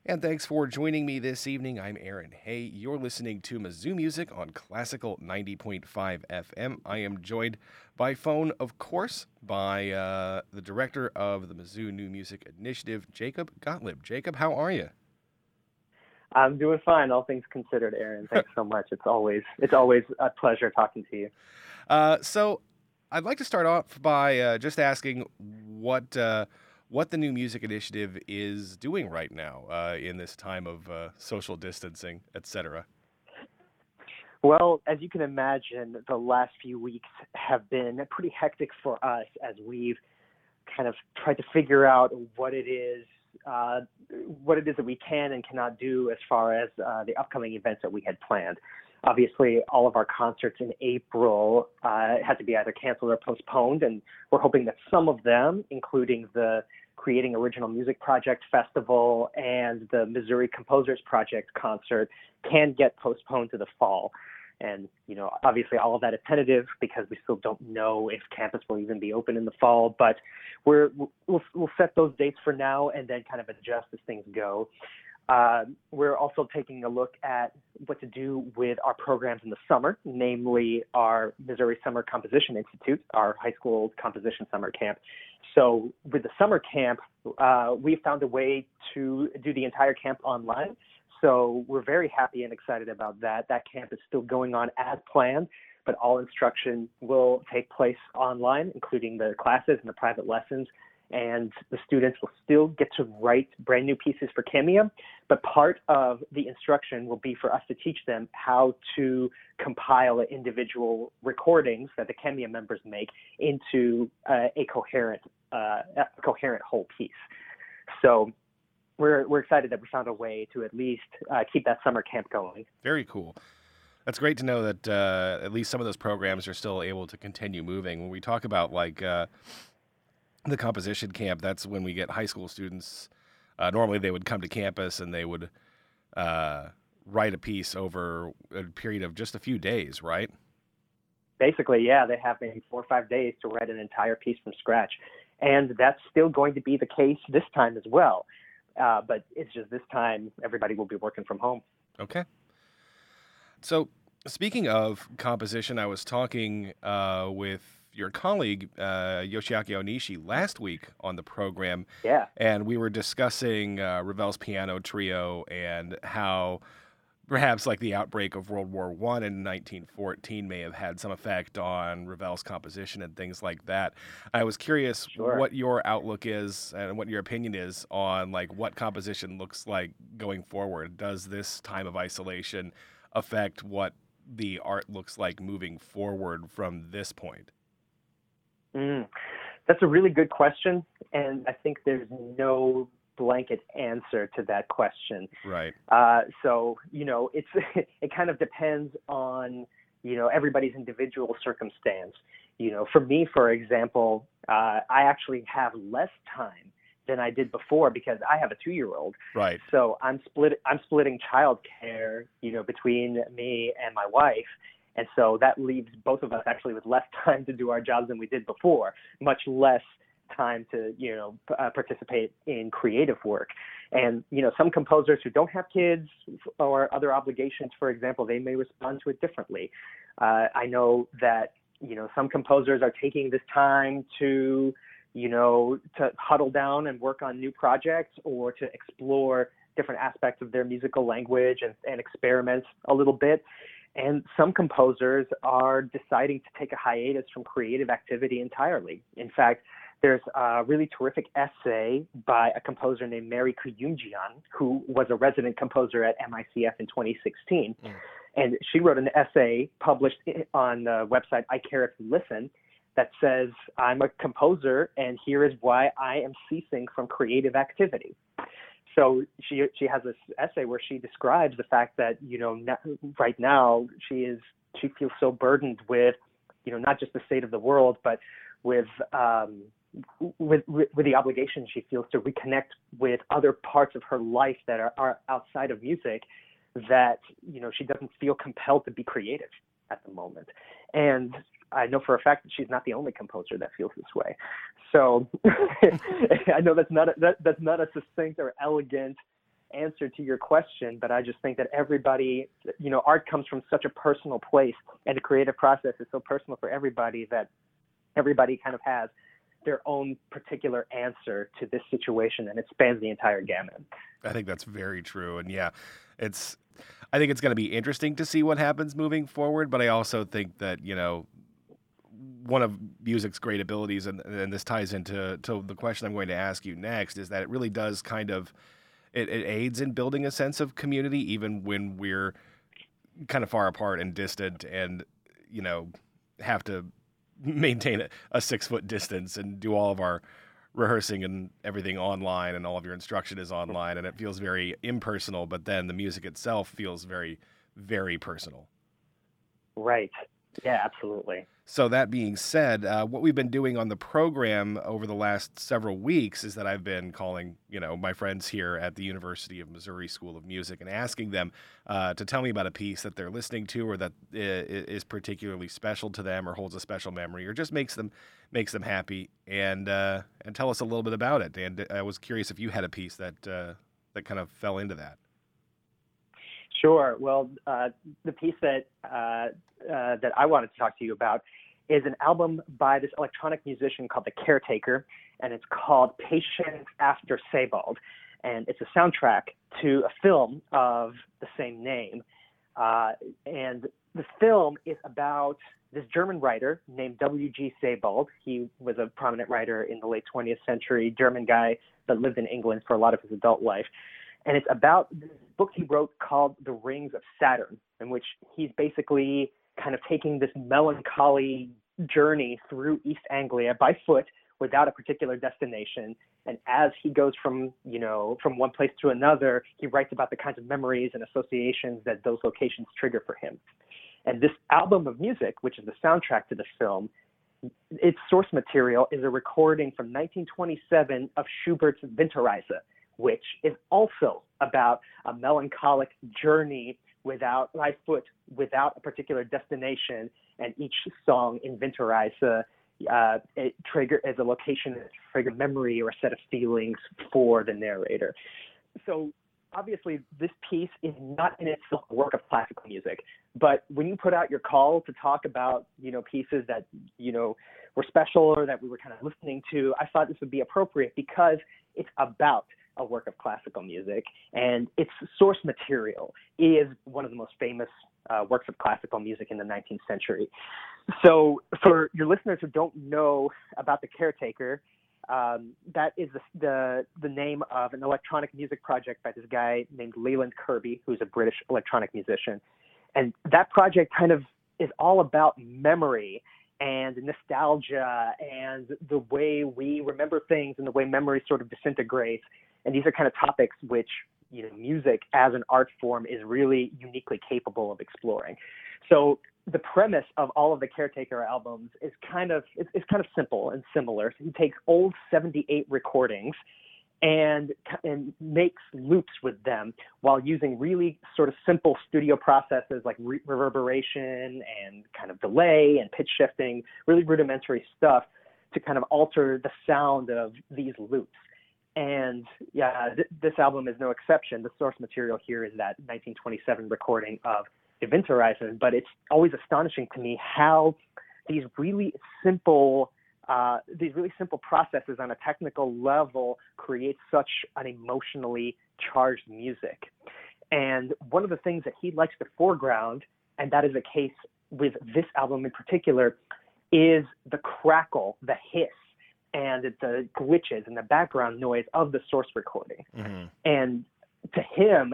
And thanks for joining me this evening. I'm Aaron. Hey, you're listening to Mizzou Music on Classical 90.5 FM. I am joined by phone, of course, by the director of the Mizzou New Music Initiative, Jacob Gottlieb. Jacob, how are you? I'm doing fine, all things considered, Aaron. Thanks so much. It's always a pleasure talking to you. So I'd like to start off by just asking what the New Music Initiative is doing right now in this time of social distancing, etc. Well, as you can imagine, the last few weeks have been pretty hectic for us as we've kind of tried to figure out what it is that we can and cannot do as far as the upcoming events that we had planned. Obviously, all of our concerts in April had to be either canceled or postponed, and we're hoping that some of them, including the Creating Original Music Project Festival and the Missouri Composers Project concert, can get postponed to the fall. And, obviously all of that is tentative because we still don't know if campus will even be open in the fall, but we'll set those dates for now and then kind of adjust as things go. We're also taking a look at what to do with our programs in the summer, namely our Missouri Summer Composition Institute, our high school composition summer camp. So with the summer camp, we found a way to do the entire camp online. So we're very happy and excited about that. That camp is still going on as planned, but all instruction will take place online, including the classes and the private lessons. And the students will still get to write brand new pieces for Cameo, but part of the instruction will be for us to teach them how to compile individual recordings that the Cameo members make into a coherent whole piece. So we're excited that we found a way to at least keep that summer camp going. Very cool. That's great to know that at least some of those programs are still able to continue moving. When we talk about the composition camp, that's when we get high school students. Normally they would come to campus and they would write a piece over a period of just a few days, right? Basically, yeah, they have maybe 4 or 5 days to write an entire piece from scratch. And that's still going to be the case this time as well. But it's just this time everybody will be working from home. Okay. So speaking of composition, I was talking with your colleague, Yoshiaki Onishi, last week on the program. Yeah. And we were discussing Ravel's piano trio and how perhaps the outbreak of World War I in 1914 may have had some effect on Ravel's composition and things like that. I was curious what your outlook is and what your opinion is on what composition looks like going forward. Does this time of isolation affect what the art looks like moving forward from this point? That's a really good question, and I think there's no blanket answer to that question. Right. So, it kind of depends on, everybody's individual circumstance. For me, for example, I actually have less time than I did before because I have a 2-year-old. Right. So I'm splitting childcare, between me and my wife. And so that leaves both of us actually with less time to do our jobs than we did before, much less time to, participate in creative work. And, some composers who don't have kids or other obligations, for example, they may respond to it differently. I know that, some composers are taking this time to huddle down and work on new projects or to explore different aspects of their musical language and experiment a little bit. And some composers are deciding to take a hiatus from creative activity entirely. In fact, there's a really terrific essay by a composer named Mary Kuyumjian, who was a resident composer at MICF in 2016. And she wrote an essay published on the website I Care If You Listen that says, I'm a composer, and here is why I am ceasing from creative activity. So she has this essay where she describes the fact that, right now she feels so burdened with, not just the state of the world, but with the obligation she feels to reconnect with other parts of her life that are outside of music, that, she doesn't feel compelled to be creative at the moment. And I know for a fact that she's not the only composer that feels this way. So I know that's not a succinct or elegant answer to your question, but I just think that everybody, art comes from such a personal place, and the creative process is so personal for everybody that everybody kind of has their own particular answer to this situation, and it spans the entire gamut. I think that's very true. And yeah, I think it's going to be interesting to see what happens moving forward, but I also think that, one of music's great abilities, and this ties into the question I'm going to ask you next, is that it really does it aids in building a sense of community, even when we're kind of far apart and distant and, have to maintain a 6-foot distance and do all of our rehearsing and everything online, and all of your instruction is online, and it feels very impersonal, but then the music itself feels very, very personal. Right. Yeah, absolutely. So that being said, what we've been doing on the program over the last several weeks is that I've been calling, my friends here at the University of Missouri School of Music and asking them to tell me about a piece that they're listening to, or that is particularly special to them, or holds a special memory, or just makes them happy, and tell us a little bit about it. And I was curious if you had a piece that kind of fell into that. Sure. Well, the piece that I wanted to talk to you about is an album by this electronic musician called The Caretaker, and it's called Patience After Sebald. And it's a soundtrack to a film of the same name. And the film is about this German writer named W.G. Sebald. He was a prominent writer in the late 20th century, German guy that lived in England for a lot of his adult life. And it's about this book he wrote called The Rings of Saturn, in which he's basically kind of taking this melancholy journey through East Anglia by foot without a particular destination. And as he goes from one place to another, he writes about the kinds of memories and associations that those locations trigger for him. And this album of music, which is the soundtrack to the film, its source material is a recording from 1927 of Schubert's Winterreise, which is also about a melancholic journey by foot, without a particular destination. And each song in Winterreise it as a location that trigger memory or a set of feelings for the narrator. So obviously this piece is not in itself a work of classical music, but when you put out your call to talk about, pieces that, were special or that we were kind of listening to, I thought this would be appropriate because it's about a work of classical music, and its source material is one of the most famous works of classical music in the 19th century. So for your listeners who don't know about The Caretaker, that is the name of an electronic music project by this guy named Leland Kirby, who's a British electronic musician. And that project kind of is all about memory and nostalgia and the way we remember things and the way memory sort of disintegrates. And these are kind of topics which, music as an art form is really uniquely capable of exploring. So the premise of all of the Caretaker albums is kind of simple and similar. So he takes old 78 recordings and makes loops with them while using really sort of simple studio processes like reverberation and kind of delay and pitch shifting, really rudimentary stuff to kind of alter the sound of these loops. And yeah, this album is no exception. The source material here is that 1927 recording of the Winterreise, but it's always astonishing to me how these really simple processes on a technical level create such an emotionally charged music. And one of the things that he likes to foreground, and that is the case with this album in particular, is the crackle, the hiss, and the glitches and the background noise of the source recording. Mm-hmm. And to him,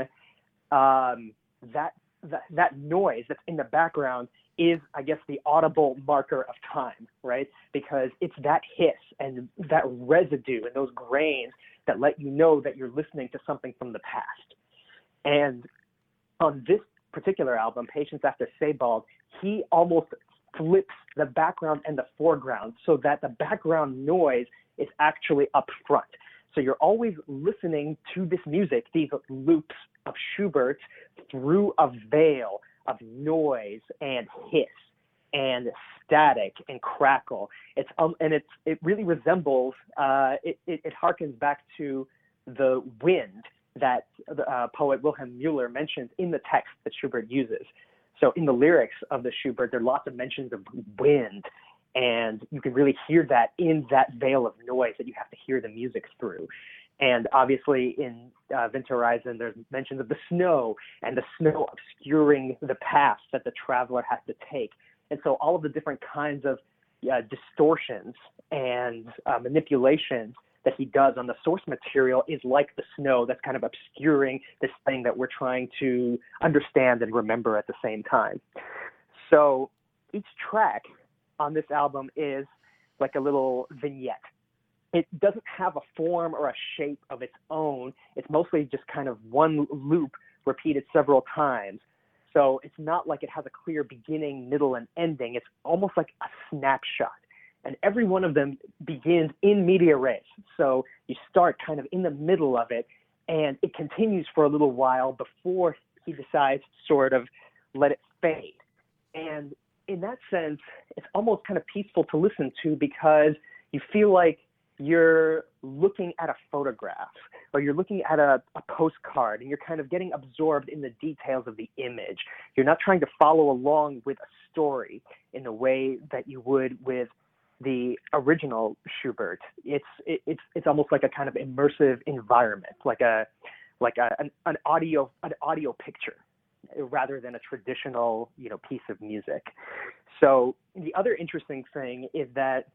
that noise that's in the background is, I guess, the audible marker of time, right? Because it's that hiss and that residue and those grains that let you know that you're listening to something from the past. And on this particular album, Patience After Sebald, he almost flips the background and the foreground so that the background noise is actually up front. So you're always listening to this music, these loops of Schubert, through a veil of noise and hiss and static and crackle. It really resembles, it harkens back to the wind that the poet Wilhelm Müller mentions in the text that Schubert uses. So in the lyrics of the Schubert, there are lots of mentions of wind, and you can really hear that in that veil of noise that you have to hear the music through. And obviously in Winterreisen, there's mentions of the snow and the snow obscuring the path that the traveler has to take. And so all of the different kinds of distortions and manipulations that he does on the source material is like the snow that's kind of obscuring this thing that we're trying to understand and remember at the same time. So each track on this album is like a little vignette. It doesn't have a form or a shape of its own. It's mostly just kind of one loop repeated several times. So it's not like it has a clear beginning, middle, and ending. It's almost like a snapshot. And every one of them begins in media res. So you start kind of in the middle of it, and it continues for a little while before he decides to sort of let it fade. And in that sense, it's almost kind of peaceful to listen to because you feel like you're looking at a photograph or you're looking at a postcard, and you're kind of getting absorbed in the details of the image. You're not trying to follow along with a story in the way that you would with the original Schubert. It's almost like a kind of immersive environment, like an audio picture rather than a traditional, piece of music. So the other interesting thing is that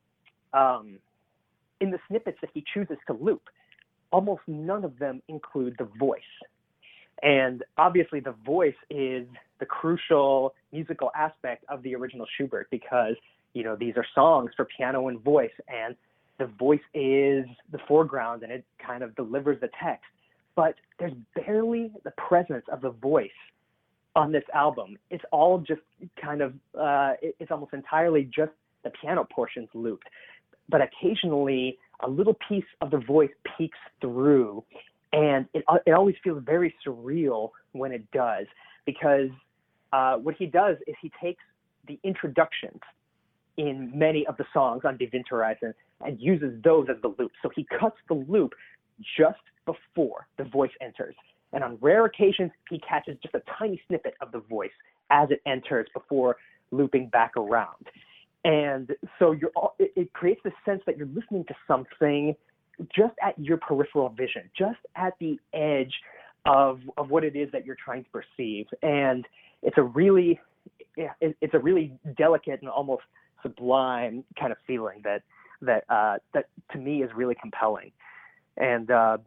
in the snippets that he chooses to loop, almost none of them include the voice. And obviously the voice is the crucial musical aspect of the original Schubert because, these are songs for piano and voice, and the voice is the foreground and it kind of delivers the text. But there's barely the presence of the voice on this album. It's all just kind of, it's almost entirely just the piano portions looped. But occasionally a little piece of the voice peeks through, and it always feels very surreal when it does, because what he does is he takes the introductions in many of the songs on Die Winterreise and uses those as the loop. So he cuts the loop just before the voice enters. And on rare occasions, he catches just a tiny snippet of the voice as it enters before looping back around. And so it creates this sense that you're listening to something just at your peripheral vision, just at the edge of what it is that you're trying to perceive. And it's a really delicate and almost sublime kind of feeling that to me is really compelling. And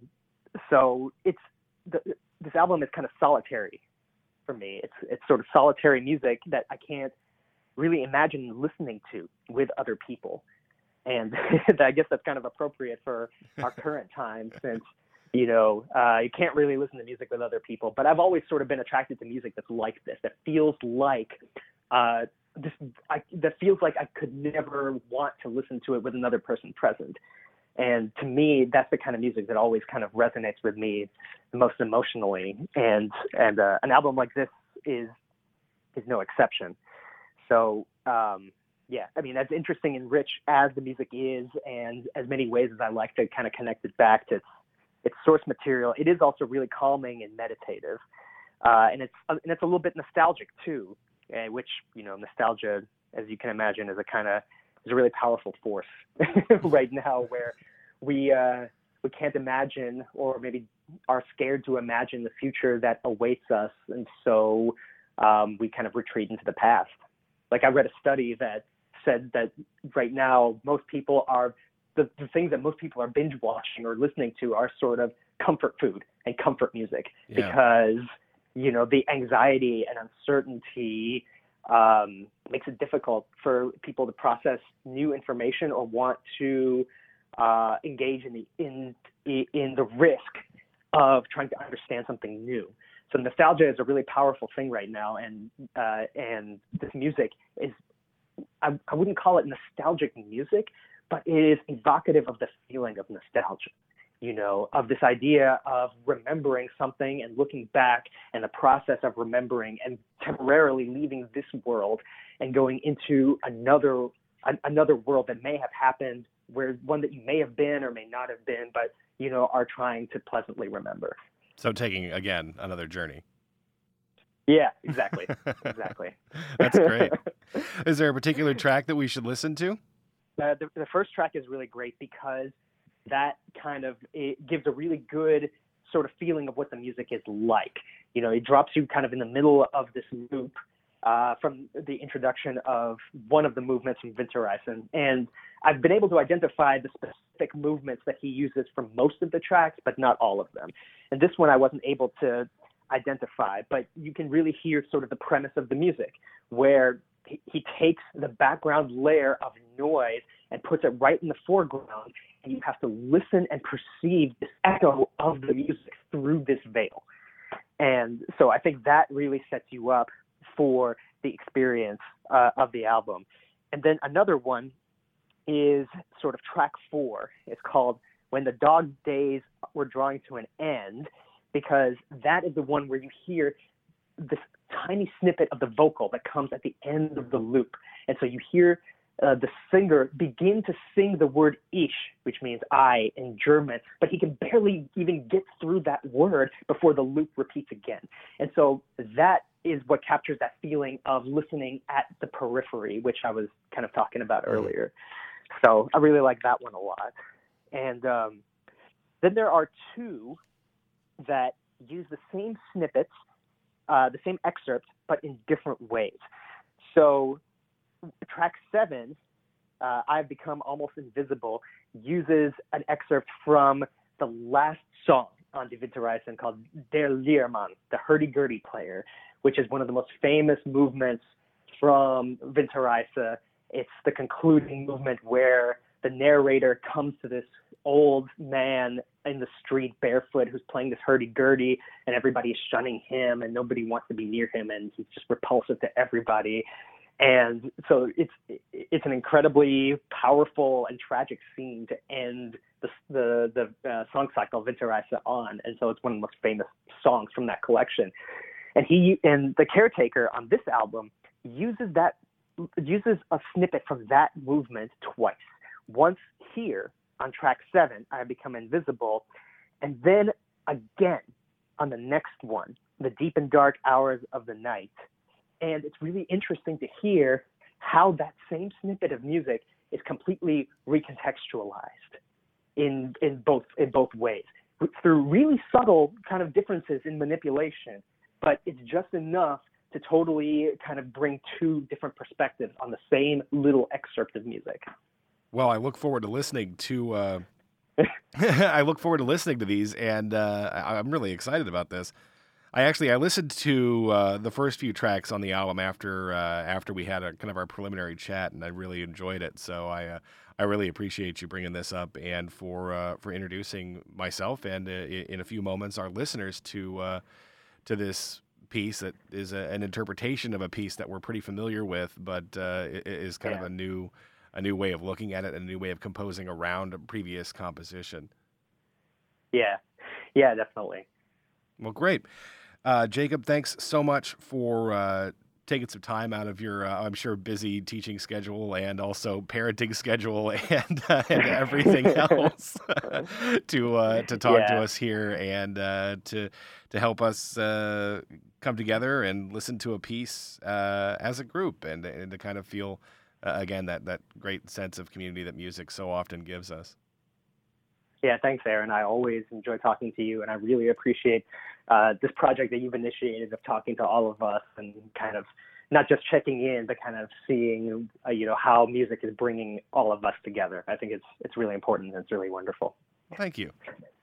so this album is kind of solitary for me. It's sort of solitary music that I can't really imagine listening to with other people. And I guess that's kind of appropriate for our current time since, you can't really listen to music with other people. But I've always sort of been attracted to music that's like this, that feels like that feels like I could never want to listen to it with another person present. And to me, that's the kind of music that always kind of resonates with me the most emotionally. And an album like this is no exception. So, as interesting and rich as the music is, and as many ways as I like to kind of connect it back to its source material, it is also really calming and meditative. And it's a little bit nostalgic too, which, nostalgia, as you can imagine, is a really powerful force right now, where we can't imagine, or maybe are scared to imagine, the future that awaits us. And so we kind of retreat into the past. Like, I read a study that said that right now most people are the things that most people are binge watching or listening to are sort of comfort food and comfort music, because the anxiety and uncertainty makes it difficult for people to process new information or want to engage in the risk of trying to understand something new. So nostalgia is a really powerful thing right now, and this music is, I wouldn't call it nostalgic music, but it is evocative of the feeling of nostalgia, of this idea of remembering something and looking back, and the process of remembering and temporarily leaving this world and going into another world that may have happened, where one that you may have been or may not have been, but are trying to pleasantly remember. So taking, again, another journey. Yeah, exactly. Exactly. That's great. Is there a particular track that we should listen to? The first track is really great because that it gives a really good sort of feeling of what the music is like. It drops you kind of in the middle of this loop from the introduction of one of the movements from Winterreisen. And I've been able to identify the specific movements that he uses for most of the tracks, but not all of them. And this one I wasn't able to identify, but you can really hear sort of the premise of the music, where he takes the background layer of noise and puts it right in the foreground, and you have to listen and perceive this echo of the music through this veil. And so I think that really sets you up for the experience of the album. And then another one is sort of track 4. It's called When the Dog Days Were Drawing to an End, because that is the one where you hear this tiny snippet of the vocal that comes at the end of the loop. And so you hear the singer begin to sing the word ich, which means I in German, but he can barely even get through that word before the loop repeats again. And so that is what captures that feeling of listening at the periphery, which I was kind of talking about earlier. So I really like that one a lot. And then there are two that use the same snippets, the same excerpts, but in different ways. So track 7, I've Become Almost Invisible, uses an excerpt from the last song on Die Winterreisen called Der Lehrmann, the hurdy-gurdy player, which is one of the most famous movements from Winterreise. It's the concluding movement where the narrator comes to this old man in the street barefoot who's playing this hurdy-gurdy, and everybody is shunning him and nobody wants to be near him, and he's just repulsive to everybody. And so it's an incredibly powerful and tragic scene to end the song cycle Winterreise on, and so it's one of the most famous songs from that collection. And the Caretaker on this album uses a snippet from that movement twice. Once here on track 7, I Become Invisible, and then again on the next one, The Deep and Dark Hours of the Night. And it's really interesting to hear how that same snippet of music is completely recontextualized in both ways through really subtle kind of differences in manipulation, but it's just enough to totally kind of bring two different perspectives on the same little excerpt of music. Well, I look forward to listening to I look forward to listening to these, and I'm really excited about this. I listened to the first few tracks on the album after we had a kind of our preliminary chat, and I really enjoyed it. So I really appreciate you bringing this up and for introducing myself and in a few moments our listeners to this piece that is an interpretation of a piece that we're pretty familiar with, but is kind of a new way of looking at it and a new way of composing around a previous composition. Yeah, definitely. Well, great. Jacob, thanks so much for taking some time out of your, I'm sure, busy teaching schedule and also parenting schedule and everything else to talk to us here and to help us come together and listen to a piece as a group and to kind of feel, again, that great sense of community that music so often gives us. Yeah, thanks, Aaron. I always enjoy talking to you, and I really appreciate this project that you've initiated of talking to all of us and kind of not just checking in, but kind of seeing, how music is bringing all of us together. I think it's really important and it's really wonderful. Thank you.